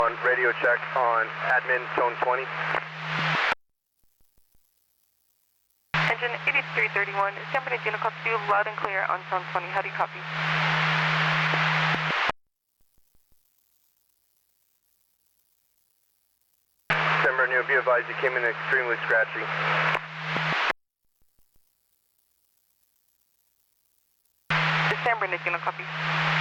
On radio check on admin, tone 20. Engine 8331, San Bernardino call 2, loud and clear on tone 20. How do you copy? San Bernardino, be advised you came in extremely scratchy. San Bernardino copy.